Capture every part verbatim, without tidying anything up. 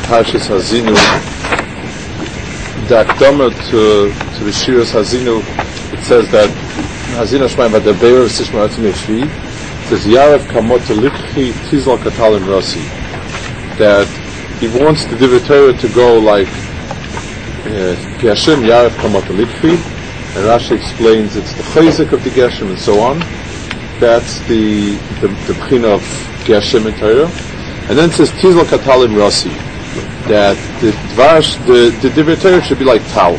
Parshas Hazinu, the Akdama to, to the Shiras Hazinu, it says that Hazinu Shmai Vadabeir Sishma Atzim Yeshvi, it says Yarav Kamota Likhi Tizal Katalim Rasi, that he wants the Divrei Torah to go like Geshem Yarav Kamota Likhi, and Rashi explains it's the Chayzik of the Geshem and so on. That's the the, the Bechina of Geshem in Torah. And then it says Tizal Katalim Rasi, that the Dvarsh, the, the Divrei Torah should be like Tal.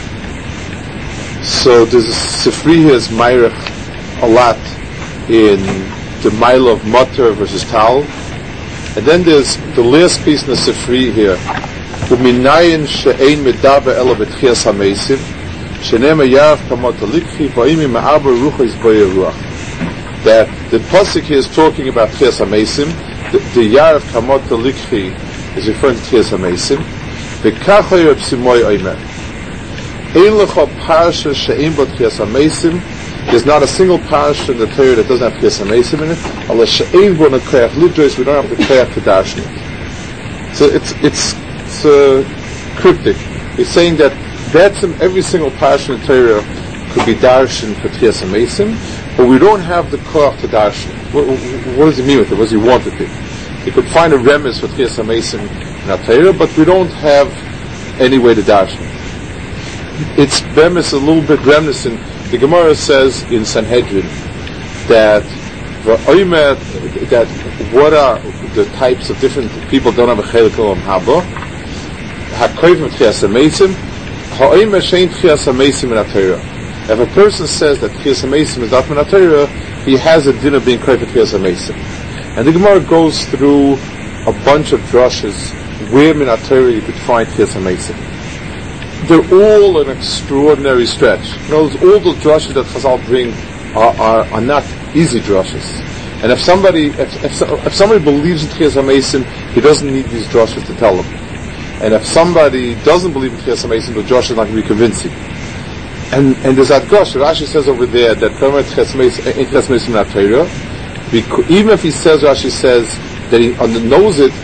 So there's a Sifri here is Mayrech a lot in the Mile of Mutter versus Tal. And then there's the last piece in the Sifri here, Uminayin she'ein medaba ela betchias hamesim, she'nema yarav kamot alikhi, va'imi ma'abar rucha izboye ruach. That the pasuk here is talking about Tchias HaMeisim. The, the Yarav Kamot Alikhi is referring to Tchias HaMeisim. The Kachai Reb Simoy Omer. Ein lecha parsha she'ein bo Tchias HaMeisim. There's not a single parsha in the Torah that doesn't have Tchias HaMeisim in it. Allah she'ein bo nekoyach lidros. We don't have the koyach to darshan it. So it's it's it's uh, cryptic. He's saying that that's in every single parsha in the Torah could be darshan for Tchias HaMeisim. But we don't have the koach to darshan. What, what does he mean with it? What does he want it to? He could find a remes for Tchias HaMeisim in our Torah, but we don't have any way to darshan. It's remes a little bit reminiscent. The Gemara says in Sanhedrin that that what are the types of different people don't have a chelik olam haba? Hakoyim Tchias HaMeisim, ha'omer shein Tchias HaMeisim in our Torah. If a person says that Tchias HaMeisim is not min HaTorah, he has a din of being correct for Tchias HaMeisim. And the Gemara goes through a bunch of drushes where min HaTorah you could find Tchias HaMeisim. They're all an extraordinary stretch. You know, all the drushes that Chazal bring are, are, are not easy drushes. And if somebody if, if, if somebody believes in Tchias HaMeisim, he doesn't need these drushes to tell him. And if somebody doesn't believe in Tchias HaMeisim, the drush is not going to be convincing. And, and there's that Gosh, Rashi says over there that even if he says, Rashi says that he knows it,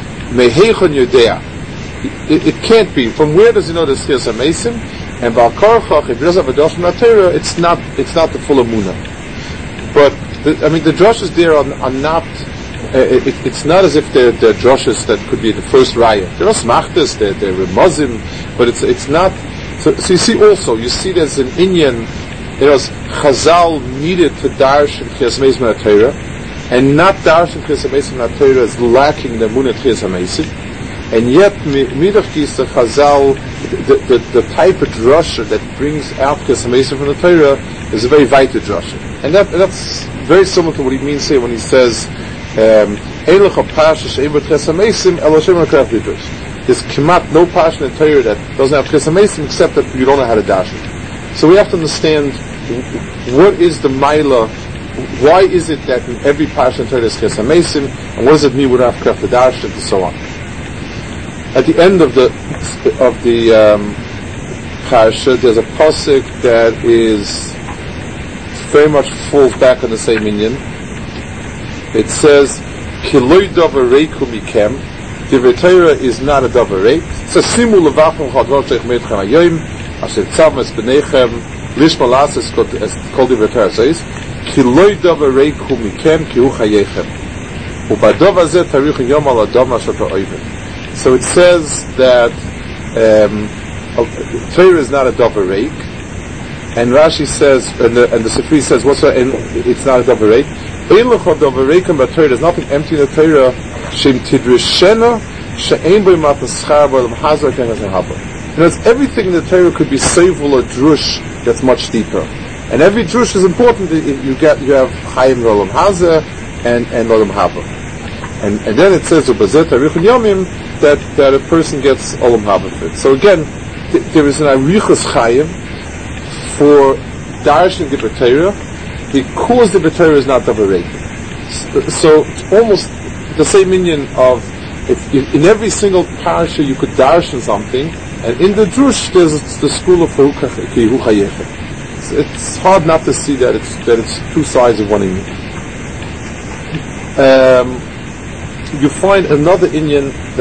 it, it can't be. From where does he know this Tchias HaMeisim? And Baal Korachach, if he doesn't have a Dosh from Torah, it's not, it's not the full Amunah. But, the, I mean, the drushes there are, are not, uh, it, it's not as if they're, they're drushes that could be the first raya. They're not smachtas, they're, they're Muslim, but it's, it's not. So, so you see also, you see there's an Inyan, it was Chazal needed to darshan Tchias HaMeisim in Torah, and not darshan Tchias HaMeisim in Torah is lacking the Munah Tchias HaMeisim, and yet Midach Kisa Chazal, the, the, the type of drasha that brings out Tchias HaMeisim from the Torah is a very vital drasha, and that, that's very similar to what he means here when he says, Ein lecha parsha she'ein bo Tchias HaMeisim ela she'ein nekoyach lidros. There's kemat no parsha in the Torah that doesn't have Tchias HaMeisim except that you don't know how to dash it. So we have to understand what is the Maila, why is it that in every parsha in the Torah is Tchias HaMeisim, and what does it mean we don't have Koach to dash it, and so on. At the end of the of the um, parsha, there's a pasuk that is very much falls back on the same inyan. It says, Kiloi davar reiku mikem. Divrei Torah is not a davar reik. So simu levachim chadvar teich meitchem hayoim, asher tzav mes b'neichem, lishma lasis kol divrei Torah says, ki loi davar reiku mikem ki hu chayechem. Ubadov hazeh tarichim yom al adam asher ta'oivim. So it says that um, Torah is not a davar reik, and Rashi says, and the, and the Sifri says, what's that? And it's not a davar reik. Ein lecha davar reikim b'Torah. There's nothing empty in the Torah. Shem tidrishena she'ein bo mataschar b'olam hazeh k'hem haba. You know, everything in the Torah could be seivul or drush that's much deeper, and every drush is important. You get you have chayim olam hazeh and and olam haba, and and then it says ubazeh tarichim yomim that that a person gets olam haba for it. So again, th- there is an arichus chayim for darshan divrei Torah because divrei Torah is not davar reik. So it's almost the same inyan of if, if in every single parasha you could darshan something, and in the drush there's the school of Hu Chayechem. It's, it's hard not to see that it's that it's two sides of one inyan. Um, you find another inyan that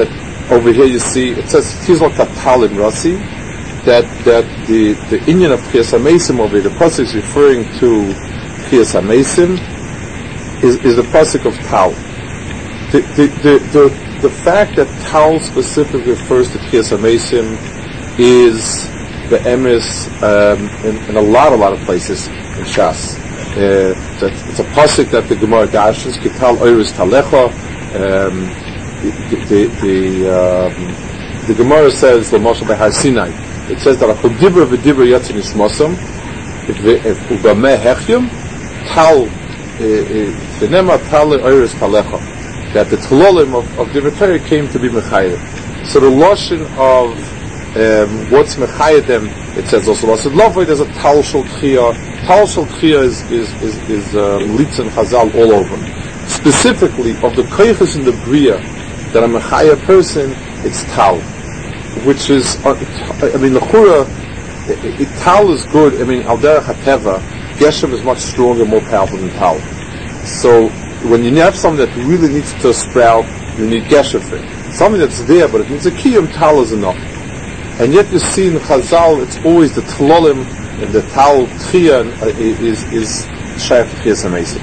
over here you see, it says, Tizol Katalim Rasi, that, that the, the Indian of Chiyas HaMeisim over here, the pasuk is referring to Chiyas HaMeisim, is, is the pasuk of Tal. The, the, the, the, the fact that Tal specifically refers to Chiyas HaMeisim is the emes um, in, in a lot, a lot of places in Shas. Uh, it's a pasuk that the Gemara dashes, Kital Oiris Talecha. Um, the the the, um, the Gemara says, L'moshel Behar Sinai. It says that Achol Dibra v'Dibra Yatzin Ishmosam, if Ubameh Hechyim, Tal V'nema Tal Oiris Talecha. That the Talolim of, of Dibra Torah came to be Mechayim. So the Lashon of um, what's Mechayim them, it says also Lashon Lovoi, there's a Tal Shel Tchiyah. Tal Shel Tchiyah is, is, is, is uh, Litz and Chazal all over. Specifically, of the Koiches in the Bria, that a Mechayim person, it's Tal. Which is, uh, I mean, the Chura, it, it, Tal is good. I mean, Al Derech HaTeva, Geshem is much stronger, more powerful than Tal. So, when you have something that really needs to sprout, you need Geshem for it. Something that's there, but it needs a Kiyum, Tal is enough. And yet you see in Chazal, it's always the Tlolim, and the Tal Tchiyah uh, is, is Shaykh Chiyas HaMeisim.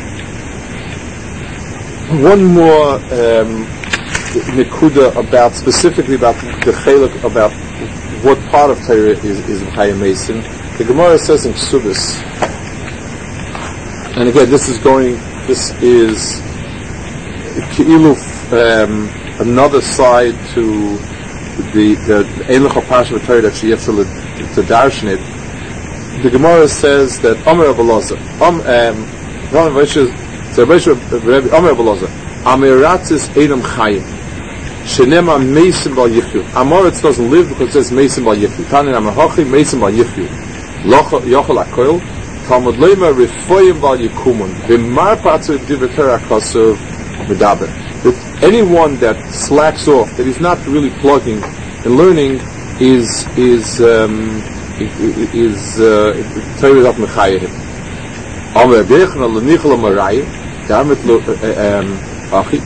One more, um, Nekuda about, specifically about the Chelek, about what part of Torah is, is Chiyas HaMeisim. The Gemara says in Ksubis, and again, this is going, this is Ki'ilu, um, another side to the the Eiluch Pasha Torah that she has to to darshan it. The Gemara says that Omer Abelazar, um, um, Omer Abelazar, Amiratzis Edom Chayim, Shenema Meisim Bal Yichyu. Amoritz doesn't live because it says Meisim Bal Yichyu. Tanin Amahochi Meisim Bal Yichyu. Yochel Akoil. Talmud Leima Rifoyim Bal Yikumun. V'mar Patzu Divrei Kasuv Medaber. That anyone that slacks off, that is not really plugging and learning, is is um, is Torah is not mechayim. Amar Dechna Lenichel Marai. Damit Achi.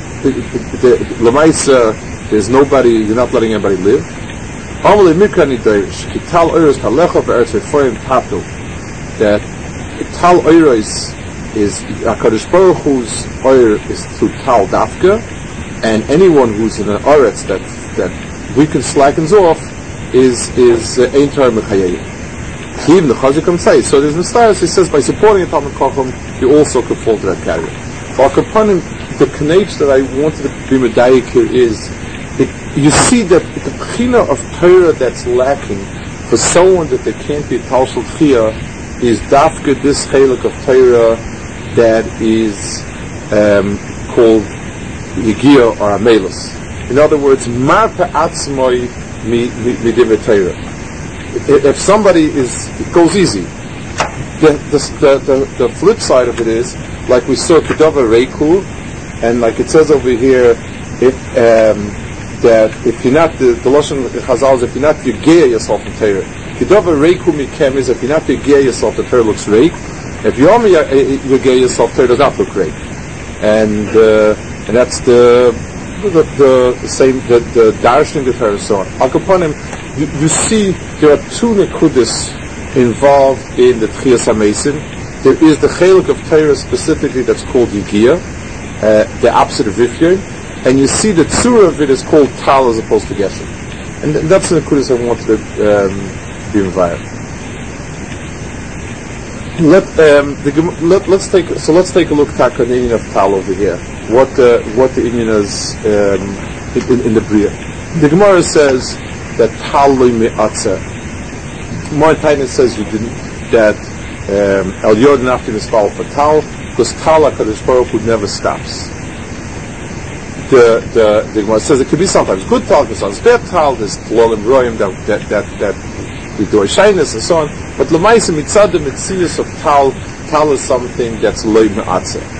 Lemaisa, there's nobody. You're not letting anybody live. Amar Mikra Nidayrish. Kital Oros Talecha VeEretz Rifoyim Tatu. That Tal Oros is HaKadosh Baruch Hu's oir is through Tal Dafka, and anyone who's in an oretz that that weakens, slackens off, is is Ein Torah Mechayim. Even the Chazir can say. So there's Nestaris, he says, by supporting a Talmud Chacham, you also could fall to that category. But upon the Knech that I wanted to be Medayik here is, it, you see that the Pchina of Torah that's lacking, for someone that they can't be Tal Shel Tchiyah, is Dafka, this Chelek of Torah, that is um, called Yigia or Amelus. In other words, Marpa Atzmoi mi Divrei Torah. If somebody is, it goes easy. The, the, the, the flip side of it is, like we saw Kedava Reiku, and like it says over here, if um, that if you're not, the, the Lashon Chazal is, if you're not Yigia yourself in Torah. Kedava Reiku Mikem is, if you're not Yigia yourself, the Torah looks Reik. If you only Yigia yourself, Torah does not look Reik. And uh, and that's the the, the, the same, the, the Darshan the Torah, so on. Al Kaponim, you, you see there are two Nekudis involved in the Tchiyas HaMeisim. There is the Chelek of Torah specifically that's called Yigia, uh, the opposite of Rifyeh, and you see the Tzura of it is called Tal as opposed to Geshem. And th- that's the Nekudis I wanted to um, be involved. Let, um, the, let, let's take, so let's take a look at the Indian of Tal over here. What the, what the Indian is um, in, in the Bria. The Gemara says that Tal lo me'atzeh. More time it says you didn't, that El Yod Nafti Nispal for Tal, because Tal HaKadosh Baruch Hu never stops. The the the Gemara says it could be sometimes good Tal, sometimes bad Tal. There's Tlol and Royim that that that that we do a shyness and so on. But Lamaisa Mitzad the Mitzias of Tal, Tal is something that's lo me'atzeh.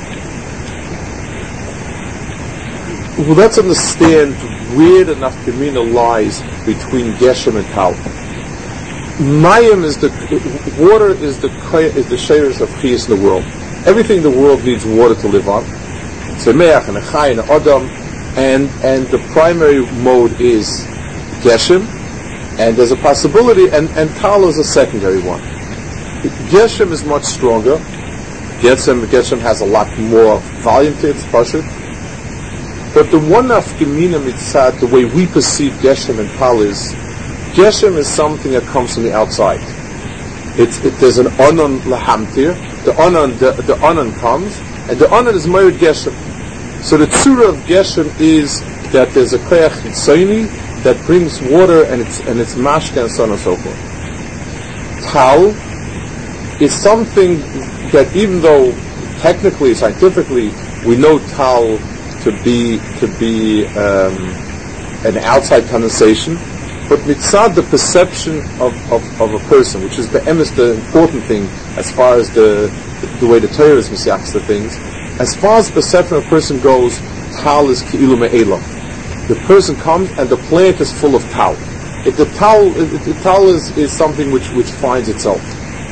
Well, let's understand where the nafkamina lies between Geshem and Tal. Mayim is the water is the is the shayers of chiyus in the world. Everything in the world needs water to live on. So me'ach and a chay and a adam, and and the primary mode is Geshem, and there's a possibility, and, and Tal is a secondary one. Geshem is much stronger. Geshem, Geshem has a lot more volume to its Pashut. But the one nafkamina mitzad, the way we perceive Geshem and Tal is, Geshem is something that comes from the outside. It's, it, there's an onan lahamtir, the onan, the, the onan comes, and the onan is Meir Geshem. So the tzura of Geshem is that there's a koyach hitzoni that brings water and it's and it's mashka and so on and so forth. Tal is something that, even though technically, scientifically, we know Tal to be to be um, an outside condensation, but mitzad, the perception of, of, of a person, which is be'emes the important thing as far as the the way the Torah is misyachs the things, as far as the perception of a person goes, Tal is ki'ilu me'elam. The person comes and the plant is full of Tal. If the Tal, if the Tal is, is something which, which finds itself.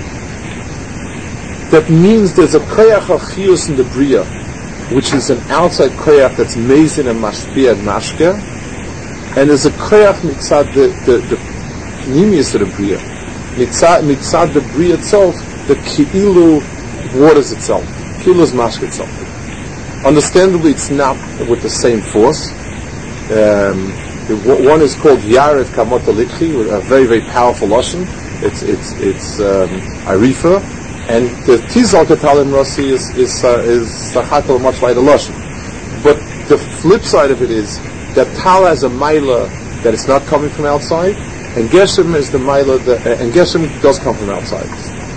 That means there's a koyach achiyus in the bria, which is an outside koyach that's mezin and mashpia and mashke, and there's a koyach mitzad the the the pnimius of the bria, mitzad mitzad the bria itself, the ki'ilu waters itself, ki'ilu is mashke itself. Understandably, it's not with the same force. Um, the, one is called Yared Kamot Alikhi, a very very powerful lashon. It's it's it's um, Arifa. And the Tizal Katalim Rossi is is uh, is Sachatel much lighter lashon. But the flip side of it is that Tal has a Maila that is not coming from outside, and Geshem is the Maila that, uh, and Geshem does come from outside.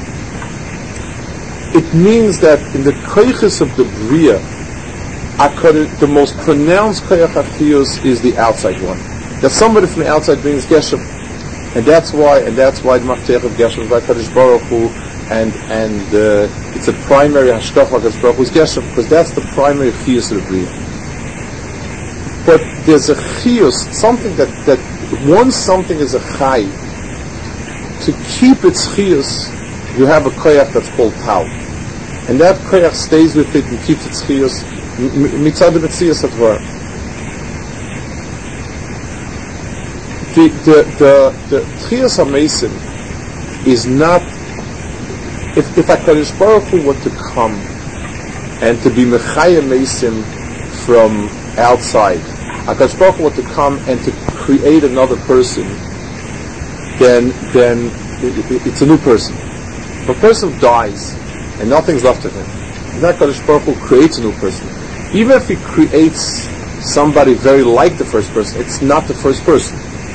It means that in the koiches of the Bria, the most pronounced koyach achiyus is the outside one. That somebody from the outside brings Geshem, and that's why, and that's why the Maftech of Geshem is by Kadosh Baruch Hu. And and uh, it's a primary hashkach HaKadosh Baruch Hu's Geshem, because that's the primary chiyus of the Bria. But there's a chiyus, something that, that once something is a chai, to keep its chiyus, you have a koyach that's called Tal. And that koyach stays with it and keeps its chiyus, mitzad v'tziyas atvar. The, the, the, the chiyus HaMesim is not. If if HaKadosh Baruch Hu were to come and to be Mechaya Mesim from outside, HaKadosh Baruch Hu were to come and to create another person, then then it, it, it's a new person. If a person dies and nothing's left of him, then HaKadosh Baruch Hu creates a new person. Even if he creates somebody very like the first person, it's not the first person.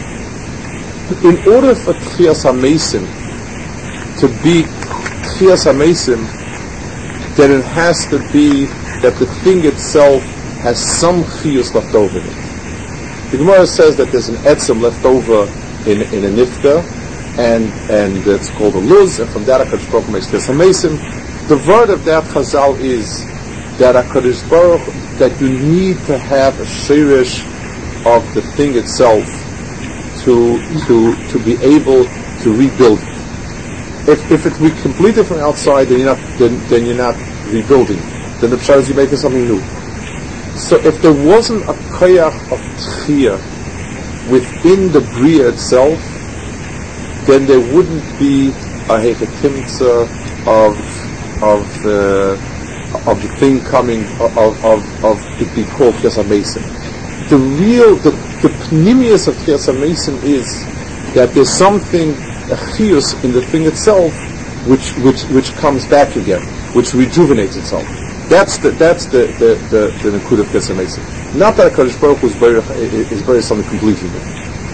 In order for Tchias HaMesim to be Tchias HaMesim, then it has to be that the thing itself has some chiyus left over in it. The Gemara says that there's an etzem left over in in a nifta, and and it's called a luz, and from that HaKadosh Baruch Hu makes Tchias HaMesim. The word of that Chazal is that HaKadosh Baruch Hu, that you need to have a shirish of the thing itself to to to be able to rebuild it. If if it we completely from outside, then you're not then, then you're not rebuilding. Then the pshar is you're making something new. So if there wasn't a koyach of tchiyah within the bria itself, then there wouldn't be a hechetimtza of of uh, of the thing coming of of of it being called Tchias HaMesim. The real the the pnimius of Tchias HaMesim is that there's something, a chiyus in the thing itself, which which which comes back again, which rejuvenates itself. That's the that's the the the, the Nakud of Tchias HaMesim. Not that HaKadosh Baruch Hu is buried is buried something completely new.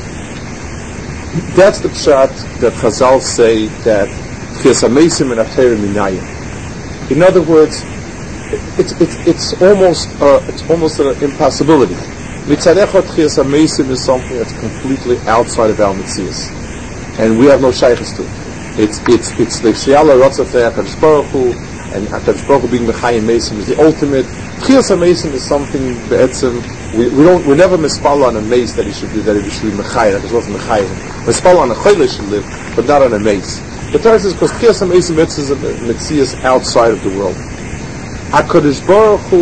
That's the pshat that Chazal say that Tchias HaMesim and Atayr Minayim. In other words, it's it's it's almost uh, it's almost an impossibility. Mitzadecha Tchias HaMesim is something that's completely outside of our Metzias, and we have no shaykhs to it. It's it's it's the Shiala Ratzafei HaKadosh Baruch Hu, and HaKadosh Baruch Hu being Mechayim Mesim is the ultimate. Tchias HaMesim is something be'etzim. We we don't we never mispal on a mace that he should be that he should be Mechayim. That is what Mechayim. Mispal on a Choyle should live, but not on a mace. The Torah says because Tchias HaMesim is a Metzias outside of the world. HaKadosh Baruch Hu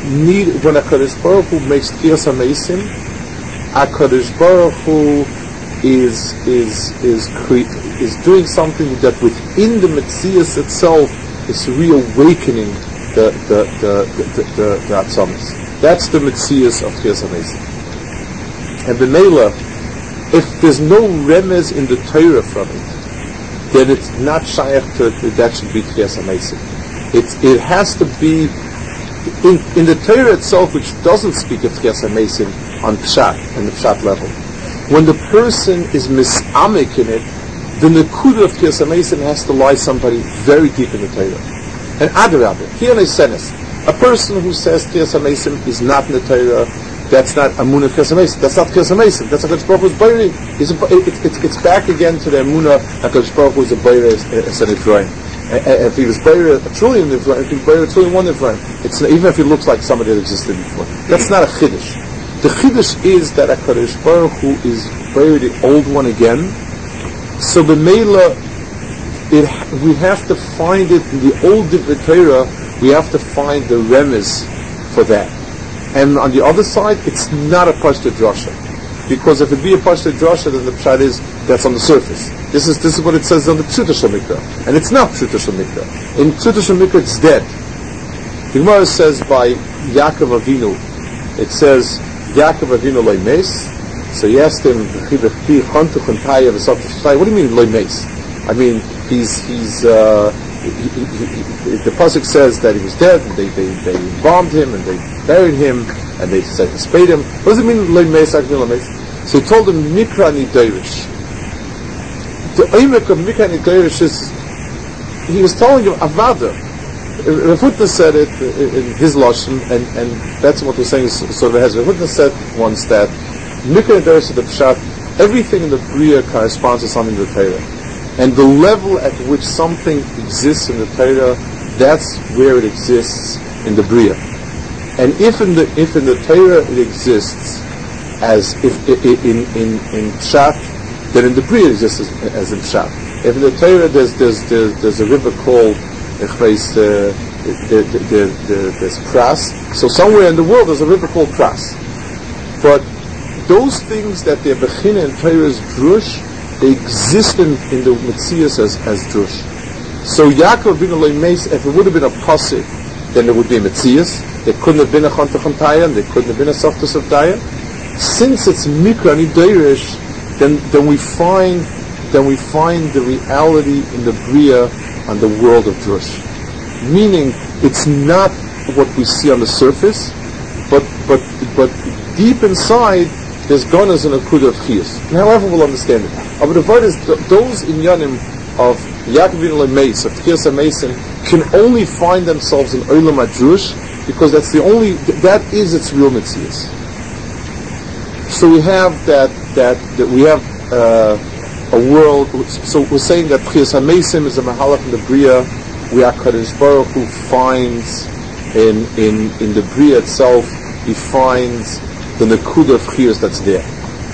need, when HaKadosh Baruch Hu makes Tchias HaMeisim, HaKadosh Baruch Hu is is is cre- is doing something that within the Metzias itself is reawakening the the the the, the, the Atzamas. That's the Metzias of Tchias HaMeisim. And B'meila, if there's no remez in the Torah from it, then it's not shaykh to that should be Tchias HaMeisim. It's it has to be in, in the Torah itself, which doesn't speak of Tchias HaMeisim on Pshat and the Pshat level. When the person is misamik in it, the nekuda of Tchias HaMeisim has to lie somebody very deep in the Torah. And adarabah, here in a sentence, a person who says Tchias HaMeisim is not in the Torah, that's not Amunah Tchias HaMeisim. That's not Tchias HaMeisim. That's HaKadosh Baruch Hu's Bayri. It's, it, it, it's back again to the Amunah HaKadosh Baruch Hu is a Bayri as an Ephraim. If he was Bayri a trillion Ephraim, if he was Bayri a trillion one Ephraim, it's even if he looks like somebody that existed before. That's not a Chiddush. The Chiddush is that HaKadosh Baruch Hu is Bayri the old one again. So the Mela, it, we have to find it in the old Divrei Torah. We have to find the remez for that. And on the other side, it's not a Pashta Drasha. Because if it be a Pashta Drasha, then the Pshat is, that's on the surface. This is this is what it says on the Pshuta Shel Mikra. And it's not Pshuta Shel Mikra. In Pshuta Shel Mikra, it's dead. The Gemara says by Yaakov Avinu, it says, Yaakov Avinu loy meis. So he asked him, what do you mean loy meis? I mean, he's, he's, uh, he, he, he, the pasuk says that he was dead, and they, they, they embalmed him, and they buried him, and they said to spade him. What does it mean, loy meis, loy meis? So he told him, Mikra Nidairish. The oimek of Mikra Nidairish is, he was telling him, Avada. Rav Hutner said it in his lashon, and, and that's what we're saying. Sort of has Rav Hutner said once that Mikra Nidairish is the pshat. Everything in the Bria corresponds to something in the Torah. And the level at which something exists in the Torah, that's where it exists in the Bria. And if in the if in the Torah it exists as if in in in Pshat, then in the Bria it exists as, as in Pshat. If in the Torah there's there's there's, there's a river called Echreis, uh, there, there, there, there's Pras. So somewhere in the world there's a river called Pras. But those things that they're Bechina in Torah's Drush, they exist in, in the Metzias as, as Drush. So Yaakov bin Eloi Meis, if it would have been a pasuk, then there would be a Metzias. There couldn't have been a Chantach Chantayim, there couldn't have been a Softus of Dayim. Since it's Mikra Nidairish, then then we find then we find the reality in the Bria and the world of Drush. Meaning it's not what we see on the surface, but but but deep inside there's gonas and a kud of chiyas. However we'll understand it. But the word is th- those inyanim of Yaakov bin Eloi Meis, of Tchias HaMeisim, can only find themselves in Olam HaDrush, because that's the only, th- that is its real Metzias. So we have that, that, that we have uh, a world, so we're saying that Tchias HaMeisim is a mahalach in the Bria, where HaKadosh Baruch Hu finds in, in, in the Bria itself, he finds the nekuda of chiyus that's there.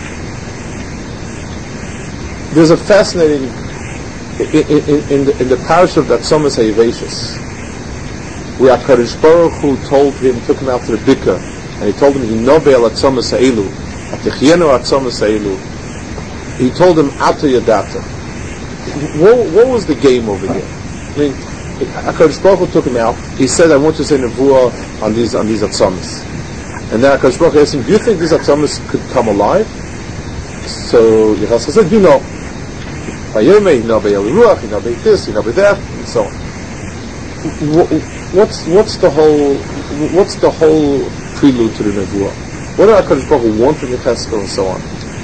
There's a fascinating in, in, in the, in the parish of Atzomas HaYeveshis, where HaKadosh Baruch Hu told him, took him out to the Bika, and he told him, Hinobel Atzomas Ha'elu, Atichienu Atzomas Ha'elu. He told him, Ata Yadata. What, what was the game over here? I mean, HaKadosh Baruch Hu took him out. He said, I want to say Nevuah on these on these Atzomas. And then HaKadosh Baruch Hu asked him, do you think these Atzomas could come alive? So Yechazkel said, you know, Vayomei, you know, B'Yel Ruach, you know, B'Yel this, you know, B'Yel that, and so on. What's what's the whole what's the whole prelude to the Nevuah? What did HaKadosh Baruch Hu want from Yechazkel and so on?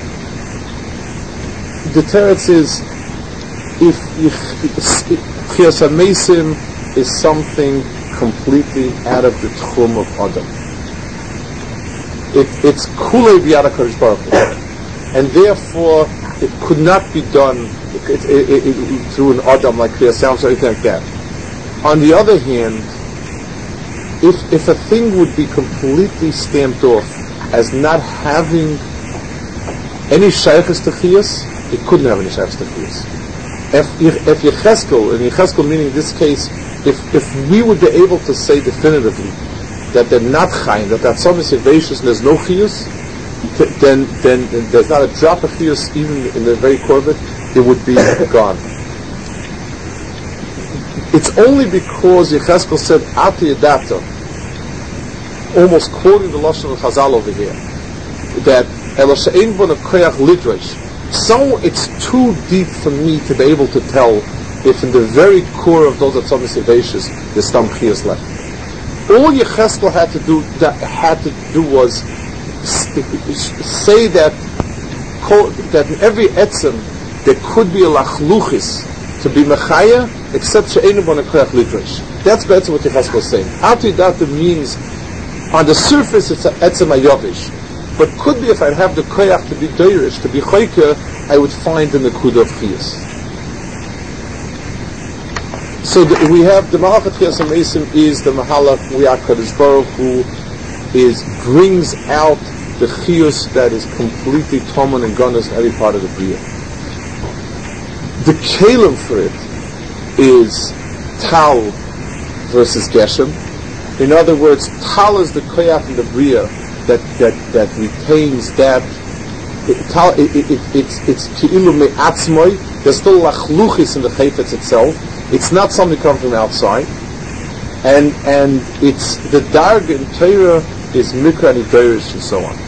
The teretz is, if Tchias HaMeisim is something completely out of the tchum of Adam. It, it's kulei b'yad HaKadosh Baruch Hu, and therefore it could not be done it, it, it, it, through an Adam like Kriyas Yam or anything like that. On the other hand, if if a thing would be completely stamped off as not having any shaykhs to Chiyas, it couldn't have any shaykhs to Chiyas. If if Yechezkel, and Yechezkel meaning in this case, if if we would be able to say definitively that they're not chayin, that that's some sevacious and there's no chiyus, then, then then there's not a drop of chiyus even in the very core of it, it would be gone. It's only because Yecheskel said Ati Yadata, almost quoting the Lashon of Chazal over here, that Elo she'ein bo nekoyach lidrosh. So it's too deep for me to be able to tell if in the very core of those Atzomis Sevacious there's some chiyus left. All Yecheskel had to do that had to do was say that that in every etzem there could be a lachluchis to be mechaya, except she'einu bo nekoyach lidrosh. That's better what Yecheskel is saying. Ati Data means on the surface it's an etzem ayovish. But could be if I'd have the koyach to be doirish, to be choyke, I would find the nekuda of chiyas. So the, we have the Mahalach Chiyas HaMeisim is the Mahalach Kadosh Baruch Hu is brings out the chiyus that is completely tomon and gonas in every part of the bria. The kelim for it is tal versus geshem. In other words, tal is the koyach in the bria that that that retains that it, it, it, it, it's it's ki'ilu me'atzmoi. There's still lachluchis in the chayfetz itself. It's not something coming from outside, and and it's the darg in Torah is mikra and idorish and so on.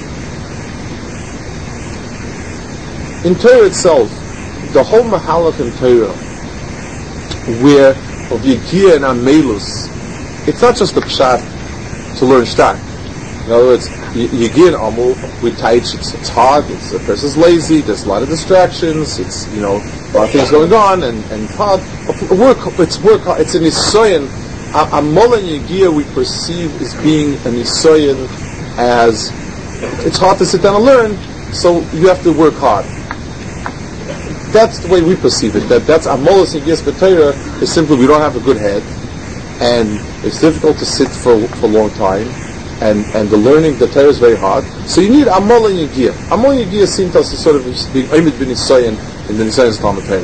In Torah itself, the whole mahalach in Torah, where of Yegiya and Amelus, it's not just a pshat to learn shtar. In other words, Yegiya and Amul with Taich, it's, it's hard, it's, the person's lazy, there's a lot of distractions, it's, you know, a lot of things going on, and, and hard. Work, it's work, it's an Nisoyan. Amul and Yegiya we perceive as being an Nisoyan as, it's hard to sit down and learn, so you have to work hard. That's the way we perceive it, that that's Amul and Yegiya B'Torah is simply we don't have a good head, and it's difficult to sit for, for a long time. And, and the learning, the Torah is very hard. So you need Amol and Yegiya. Amol and Yegiya seem to us to sort of being Oimid bin Nisayan in the Nisayan's Talmud Torah.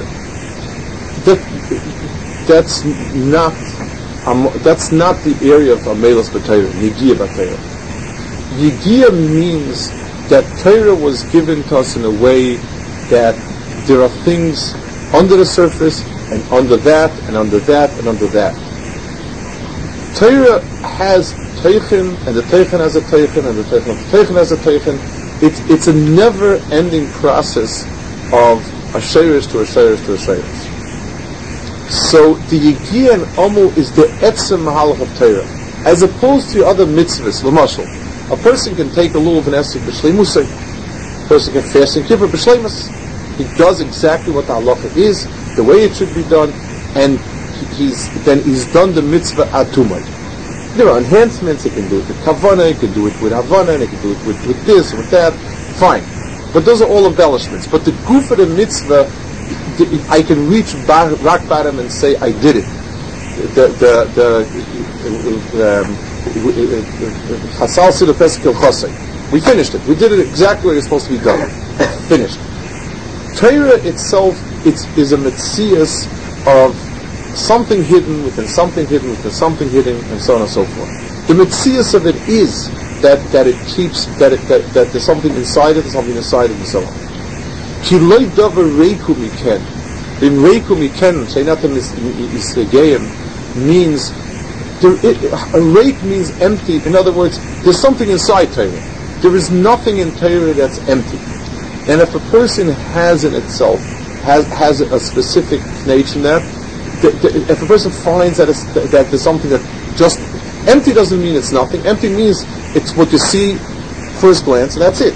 That, that's not um, that's not the area of Amelos B'Torah, Yegiya B'Torah. Yegiya means that Torah was given to us in a way that there are things under the surface, and under that, and under that, and under that. Torah has Teichen, and the Teichen has a Teichen, and the Teichen of the Teichen has a Teichen. It's, it's a never-ending process of a Sherish to a Sherish to a Sherish. So the Yegiya and Amul is the Etzem Mahalach of Torah, as opposed to other mitzvahs. L'mashal, a person can take a lulav and esek b'shleimusay. A person can fast and kippur b'shleimus. He does exactly what the halacha is, the way it should be done, and he's then he's done the mitzvah atumay. There are enhancements. He can do it with kavana, he can do it with havana, and he can do it with, with this, with that. Fine. But those are all embellishments. But the goof of the mitzvah, the, I can reach bar, rock bottom and say, I did it. The, the, the, um, Chasal Siddur Pesach El Chosei. We finished it. We did it exactly where it's supposed to be done. Finished. Torah itself it's, is a metzias of something hidden within something hidden within something hidden, and so on and so forth. The metzias of it is that, that it keeps, that, it, that that there's something inside it, there's something inside it, and so on. Ki loy davar reiku miken. In reiku miken, sheinatem isregeyim, means, there, it, a reik means empty. In other words, there's something inside Torah. There is nothing in Torah that's empty. And if a person has in itself, has has a specific nature in that, The, the, if a person finds that, that there's something that just empty doesn't mean it's nothing. Empty means it's what you see first glance, and that's it.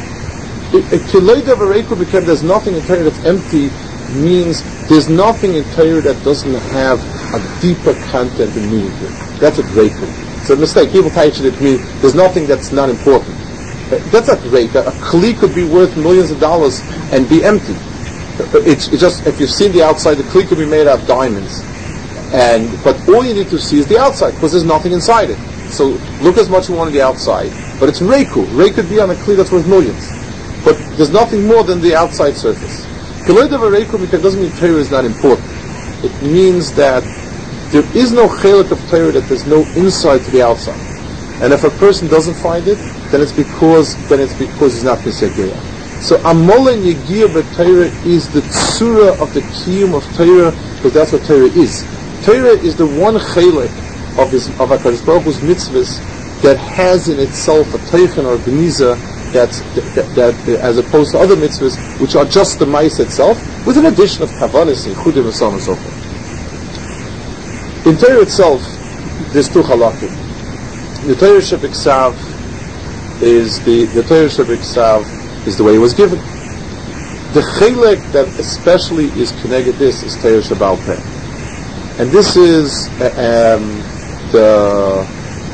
Because there's nothing in Torah that's empty means there's nothing in Torah that doesn't have a deeper content and meaning to it. That's a great thing. It's a mistake. People teach it to mean there's nothing that's not important. That's not great. A kli could be worth millions of dollars and be empty. It's, it's just, if you've seen the outside, the kli could be made out of diamonds. And, but all you need to see is the outside, because there's nothing inside it. So, look as much you want on the outside, but it's reiku. Reik could be on a kli that's worth millions. But there's nothing more than the outside surface. Kiloi davar reiku, because it doesn't mean Torah is not important. It means that there is no chelik of Torah that there's no inside to the outside. And if a person doesn't find it, then it's because then it's because he's not Misegeya. So Amola and Yegiya b'Torah is the tzura of the kiyum of Torah, because that's what Torah is. Torah is the one chelik of his of HaKadosh Baruch Hu's mitzvahs that has in itself a teichen or a geniza that's that, that, that as opposed to other mitzvahs which are just the ma'is itself, with an addition of kavanis and chudim and so on and so forth. In Torah itself, there's two halakim. The Torah Shebiksav is the the Torah Shebiksav is the way it was given. The chilek that especially is connected this is Torah Shebal Peh, and this is uh, um, the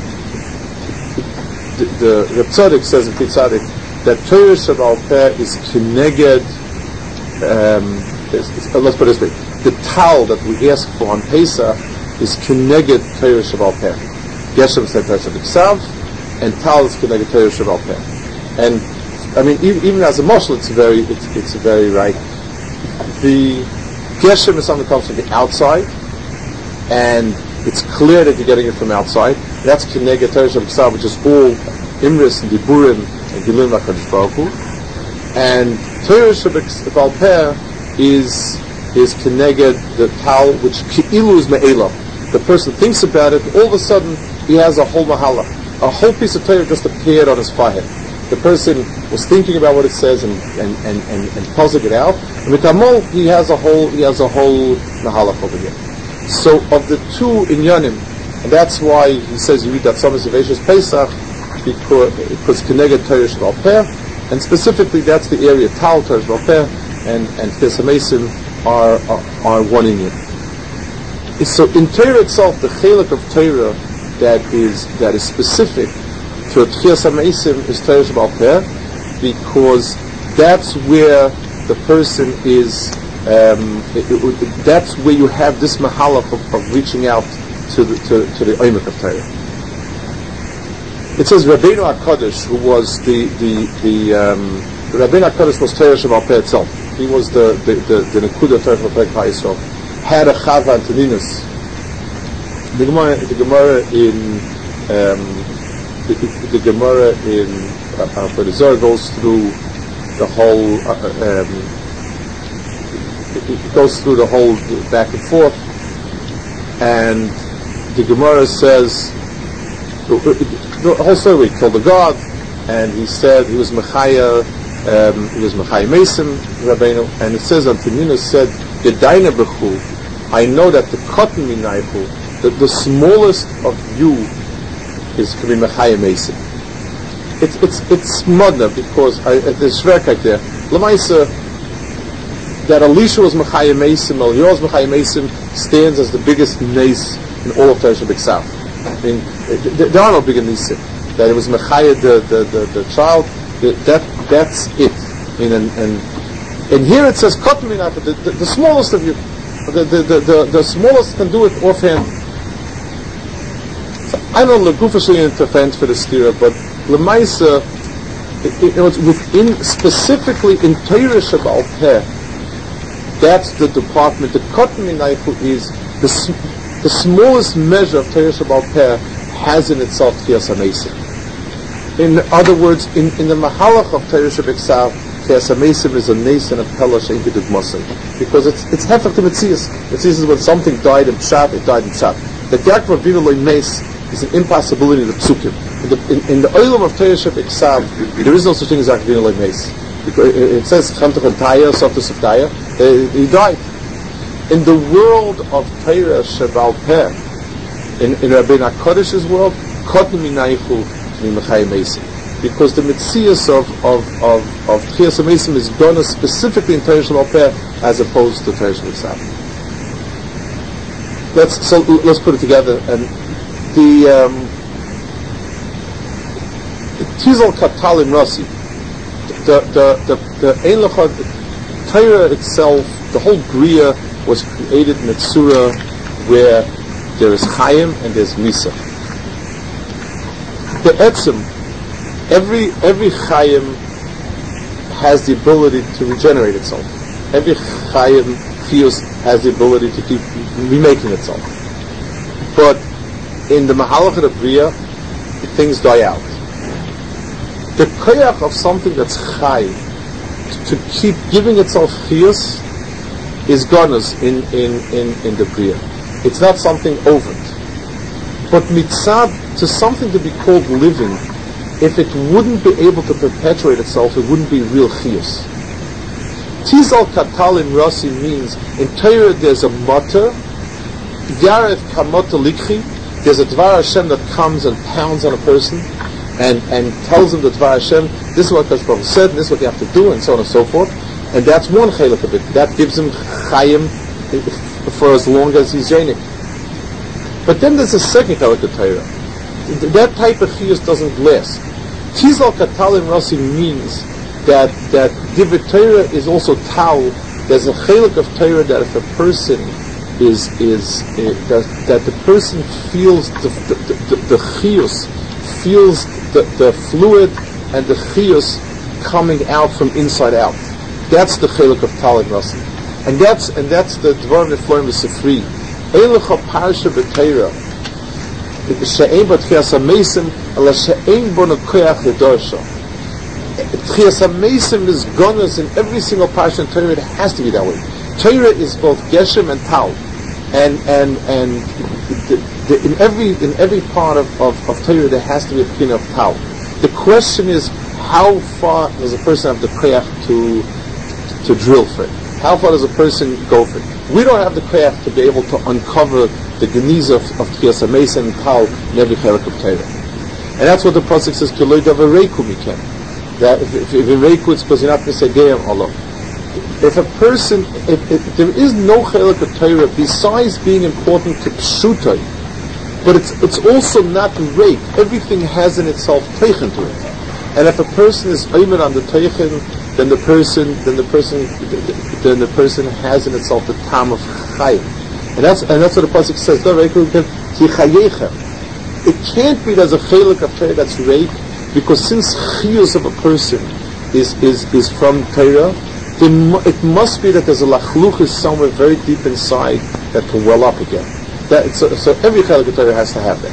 the, the Reb Tzadok says in Pi Tzadik that Torah Shebal Peh is connected. Um, it's, it's, uh, let's put it this way: the tal that we ask for on Pesach is connected Torah Shebal Peh. Geshem said Torah Shebiksav, and tal is connected Torah Shebal Peh. And I mean, even, even as a mashal, it's very, it's, it's very right. The Geshem is something that comes from the outside, and it's clear that you're getting it from outside. That's Keneged Torah Shebiksav, which is all Imris and Diburim and Gilim HaKadosh Baruch Hu. And Torah Shebal Peh is is Keneged the Tal, which Ki'ilu is Me'ela. The person thinks about it, all of a sudden he has a whole mahala. A whole piece of Torah just appeared on his forehead. The person was thinking about what it says and and, and, and, and puzzling it out. And with Amol, he has a whole he has a whole mahalach over here. So of the two inyanim, and that's why he says you read that Samas Yeveshes Pesach because because Keneged Torah Shebal Peh, and specifically that's the area Tal Torah Shebal Peh and and Tchias HaMeisim are, are are one inyan. So in Torah itself, the chelik of Torah that is that is specific to Tchias HaMeisim is Torah Shebal Peh, because that's where the person is. Um, it, it, it, that's where you have this mahalach of, of reaching out to the to, to the oimek of Torah. It says Rabbeinu HaKadosh, who was the the the um, Rabbeinu HaKadosh was Torah Shebal Peh itself. He was the the the, the Nekuda Torah Shebal Peh Yisrael. Had a Chava and Taninus. The Gemara, the Gemara in um, the, the Gemara in uh, the Zohar goes through the whole. Uh, um, it, it goes through the whole back and forth, and the Gemara says the, the whole story. He killed a god, and he said he was Mechaya. Um, he was Mechaya Meisim Rabbeinu, and it says Antoninus said Yedaina B'chu. I know that the cotton minaychu, that the smallest of you is can be Mechaya Meisim. It's it's it's modna because I, there's shverkite there. Lamaisa that Elisha was Mechaya Meisim, Eliyahu was Mechaya Meisim stands as the biggest nace in all of Torah Shebiksav. I mean, there are no bigger nisim. That it was Mechaya the the, the, the child. That that's it. In and and and here it says cotton minaychu, the, the, the smallest of you. The, the, the, the, the smallest can do it offhand. So I don't know Legufashly interference for the stira, but Lemaisa, it, it, it was within specifically in Torah Shebal Peh. That's the department. The cotton minaychu is the the smallest measure of Torah Shebal Peh has in itself Tchias HaMeisim. In other words, in, in the mahalach of Torah Shebiksav, Tchias HaMeisim is a nes and a pella she'en kedug masay, because it's it's hefach to Metzias. Metzias is when something died in Pshat, it died in Pshat. The Yaakov Avinu loy nes is an impossibility of the psukim. In the in, in the olam of Torah Shebiksav, there is no such thing as Yaakov Avinu loy nes. Because it, it says Chamtach and Taya, Softus of Taya, he died. In the world of Torah Shebal Peh, in in Rabbeinu HaKodesh's world, Kotnu Minaychu Mechaya Meisim. Because the Metzias of of of of Tchias HaMeisim is done specifically in Torah Shebal Peh as opposed to Torah Shebiksav. Let's so let's put it together. And the um, Tizal Katalim Rasi, the the the the Ein Lechad Torah itself, the whole Bria was created in a tzura where there is Chaim and there's Misa. The Etzim, every every Chaim has the ability to regenerate itself. Every Chaim Chiyus has the ability to keep remaking itself. But in the Mahalach of the Bria, things die out. The koyach of something that's chai, to keep giving itself chiyus, is ganas in, in, in, in the bria. It's not something overt. But mitzad, to something to be called living, if it wouldn't be able to perpetuate itself, it wouldn't be real chiyus. Tizal katal in Rasi means, in Torah there's a motto, Yarev kamota likhi, there's a Dvar Hashem that comes and pounds on a person, and, and tells him the Dvar Hashem, this is what Kadosh Baruch Hu said, and this is what you have to do, and so on and so forth. And that's one chelik of it. That gives him chayim for as long as he's yenik. But then there's a second chelik of Torah. That type of chiyus doesn't last. Tizal katal in Rasi means that that Divrei Torah is also tal. There's a chelik of Torah that if a person is is uh, that, that the person feels the the, the, the chiyus, feels the, the fluid and the chiyus coming out from inside out. That's the chelik of tal in Rasi, and that's and that's the dvar nefloim v'sifri. Eilecha parsha b'Torah. She'ein b'tchias hamesim, ala she'ein bo nekoyach ledorsha. Tchias hamesim is gonas in every single parsha in Torah. It has to be that way. Torah is both geshem and tal, and and and the, the, in every in every part of, of, of Torah there has to be a pin of tal. The question is, how far does a person have the koyach to to drill for it? How far does a person go for it? We don't have the koyach to be able to uncover the geniza of, of Tchias HaMesim and tal in every chelik of Torah. And that's what the pasuk says, Kiloi davar reiku mikem. That if, if, if in reiku it's because you're not going to say Geyam Allah. If a person, if, if there is no chelik of Torah besides being important to pshutai, but it's it's also not reik. Everything has in itself teichen to it. And if a person is oimer on the teichen, then the person, then the person, then the person has in itself the tam of chayim, and that's and that's what the pasuk says. It can't be there's a chelik of Torah that's reik, because since chiyus of a person is is is from Torah, then it must be that there's a lachluchis somewhere very deep inside that can well up again. That so, so every chelik of Torah has to have that.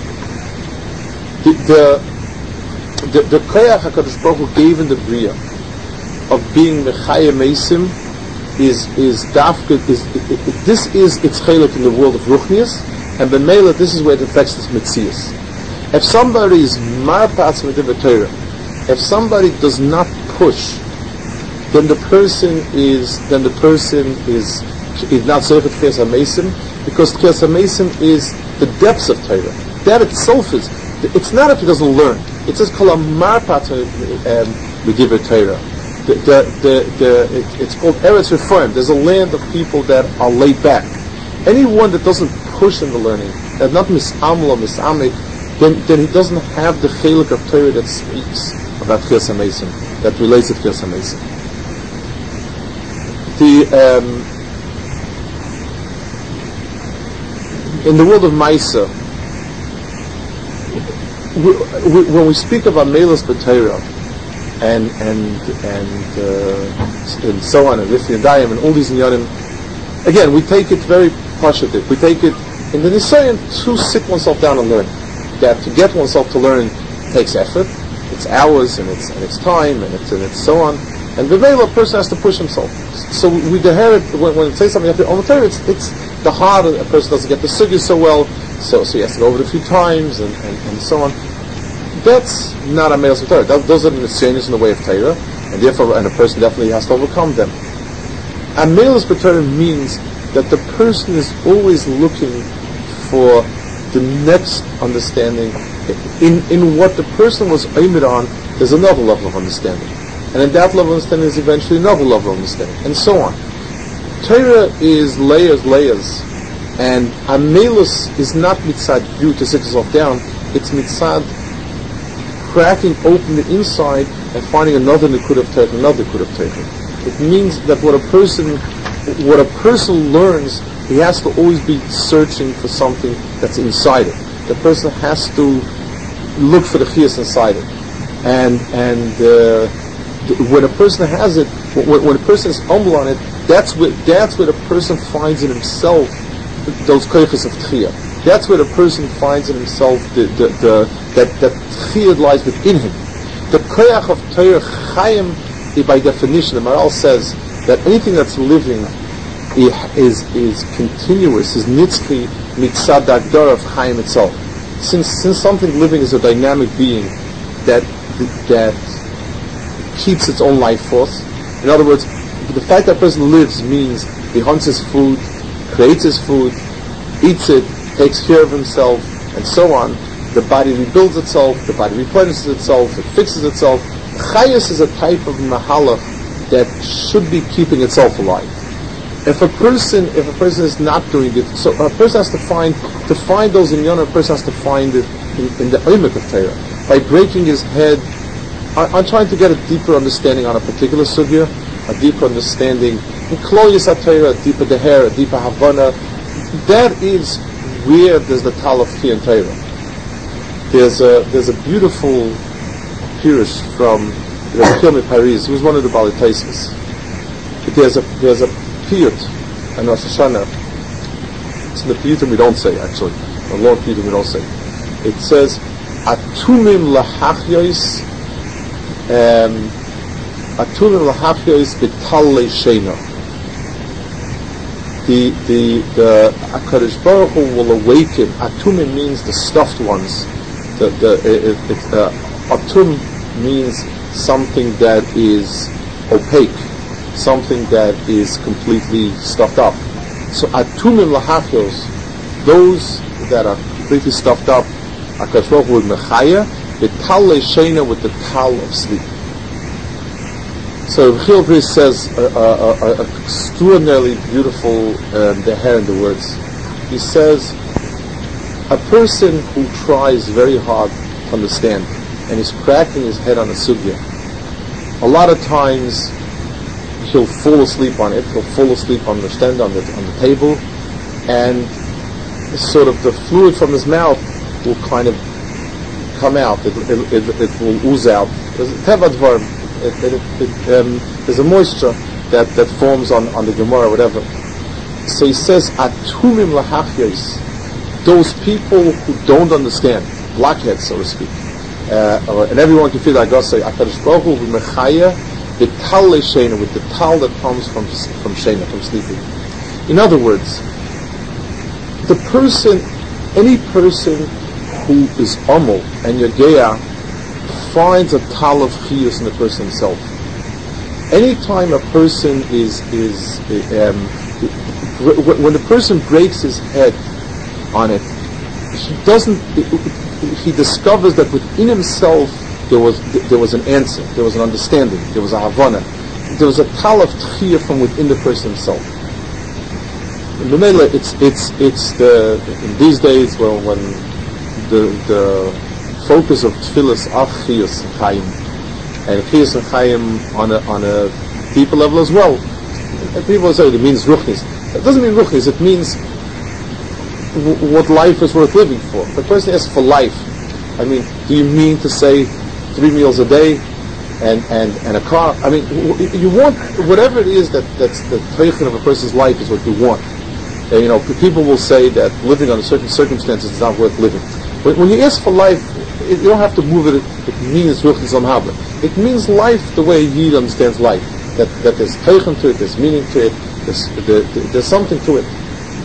The the the koyach HaKadosh Baruch Hu gave in the bria of being mechaya meisim is is dafka is it, it, it, this is its chelik in the world of ruchnius, and b'meila this is where it affects this mitzias. If somebody is marpatz with the Torah, if somebody does not push, then the person is then the person is is not zeichet Tchias HaMesim, because Tchias HaMesim is the depths of Torah. That itself is. It's not if he doesn't learn. It says kol marpatz with the Torah. The, the, the, the, it, it's called Eretz Reform. There's a land of people that are laid back. Anyone that doesn't push in the learning, that not misamel or misamik, then, then he doesn't have the chelik of Torah that speaks about Tchias HaMesim, that relates to Tchias HaMesim. The um, in the world of Maisa, we, we, when we speak of Amelas B'Torah, and and and uh, and so on, and Rifti and Dayim, and all these inyanim. Again, we take it very positive. We take it in the Nisayan to sit oneself down and learn. That to get oneself to learn takes effort. It's hours and it's and it's time and it's and it's so on. And the a person has to push himself. So we inherit when, when it says something after on the Torah, it's it's the hard. A person doesn't get the sugya so well, so so he has to go over it a few times and, and, and so on. That's not a male Torah. Those are the nisyanis in the way of Torah, and therefore, and a person definitely has to overcome them. A male Torah means that the person is always looking for the next understanding. In in what the person was aimed on, there's another level of understanding, and in that level of understanding is eventually another level of understanding, and so on. Torah is layers, layers, and Amelus is not mitzad you to sit yourself down. It's mitzad cracking open the inside and finding another nikud of Torah, another nikud of Torah. It means that what a person, what a person learns, he has to always be searching for something that's inside it. The person has to look for the chiyas inside it, and and uh, when a person has it, when, when a person is humble on it, that's where that's where the person finds in himself those koyches of tchiyah. That's where the person finds in himself the, the, the, that that chiyud lies within him. The koyach of Torah chayim, by definition, the Maral says that anything that's living is is continuous, is nitzchi mitzad dagdar of chayim itself. Since since something living is a dynamic being that that keeps its own life force. In other words, the fact that a person lives means he hunts his food, creates his food, eats it, takes care of himself, and so on. The body rebuilds itself, the body replenishes itself, it fixes itself. Chayus is a type of mahalach that should be keeping itself alive. If a person, if a person is not doing it, so a person has to find, to find those in Yonah, a person has to find it in, in the oimek of Torah. By breaking his head, I, I'm trying to get a deeper understanding on a particular sugya, a deeper understanding in Kloyis HaTorah, a deeper deher, a deeper havana. That is where there's the tal of Chi and Torah. There's a there's a beautiful pirush from Rabbi Kilmi Paris, who was one of the Bali Taismas. There's a there's a piyut and Rosh Hashanah. It's in the piyutim we don't say actually. The long piyutim we don't say. It says Atumim lahachyois um, Atumim lahachyois b'talei sheina. The the the HaKadosh Baruch Hu will awaken. Atumim means the stuffed ones. The the it, it, uh, Atum means something that is opaque, something that is completely stuffed up. So Atumim lahachos, those that are completely stuffed up, HaKadosh Baruch Hu with mechaya, the tal leishena with the tal of sleep. So Chil Bris says an extraordinarily beautiful um, the hair in the words. He says, a person who tries very hard to understand and is cracking his head on a sugya, a lot of times he'll fall asleep on it, he'll fall asleep on the stand, on the, on the table, and sort of the fluid from his mouth will kind of come out, it, it, it, it will ooze out. There's a tevad dvarim. It, it, it, um, there's a moisture that, that forms on, on the Gemara, whatever. So he says, Atumim lahachyos, those people who don't understand, blackheads, so to speak, uh, or, and everyone can feel like God say, HaKadosh Baruch Hu v'mechaya b'tal le'shena, with the tal that comes from from shena, from sleeping. In other words, the person, any person who is amol and yageya, finds a tal of chiyus in the person himself. Anytime a person is is um, when the person breaks his head on it, he doesn't. He discovers that within himself there was there was an answer, there was an understanding, there was a havana, there was a tal of chiyah from within the person himself. In the Mela, it's it's it's the in these days when when the the focus of tefillas are chiyus and chayim, and chiyus and chayim on a on a deeper level as well. And people say it means ruchnis. It doesn't mean ruchnis. It means w- what life is worth living for. The person asks for life. I mean, do you mean to say three meals a day and and, and a car? I mean, w- you want whatever it is that that's the teichen of a person's life is what you want. And, you know, people will say that living under certain circumstances is not worth living. But when you ask for life, it, you don't have to move it. It means ruchnis amhabla. It means life the way Yid understands life. That that there's teichen to it, there's meaning to it, there's, there, there's something to it.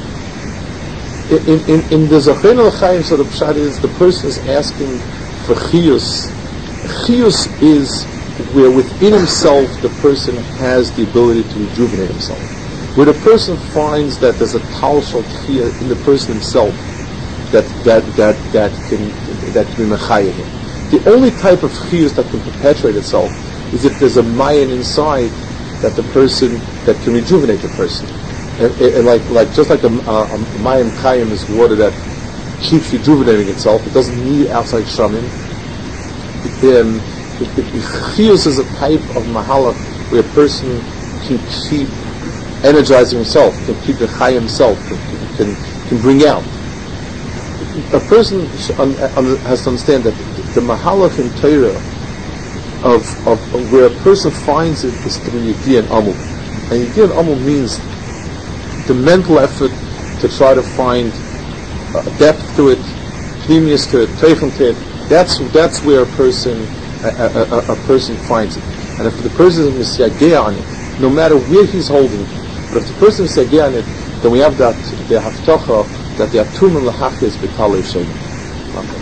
In in, in the Zochein al-Chaim, so the pshat is the person is asking for chiyus. Chiyus is where within himself the person has the ability to rejuvenate himself. Where the person finds that there's a tal shel chiyah in the person himself that that that that can that can be mechayah him. The only type of chiyus that can perpetuate itself is if there's a mayan inside that the person that can rejuvenate the person. And, and like like just like a, a, a mayan chayim is water that keeps rejuvenating itself. It doesn't need outside shamim. Um, chiyus is a type of mahalach where a person can keep energizing himself, can keep the chayim himself, can, can can bring out. A person has to understand that the mahalach in Torah of, of, of where a person finds it is through Yediyah and Amul. And Yediyah and Amul means the mental effort to try to find uh, depth to it, pneumius to it, teichel to it. That's that's where a person a, a, a, a person finds it. And if the person is misyageh on it, no matter where he's holding it, but if the person is misyageh on it, then we have that the haftocha that the atum and lahach is b'talei sheni.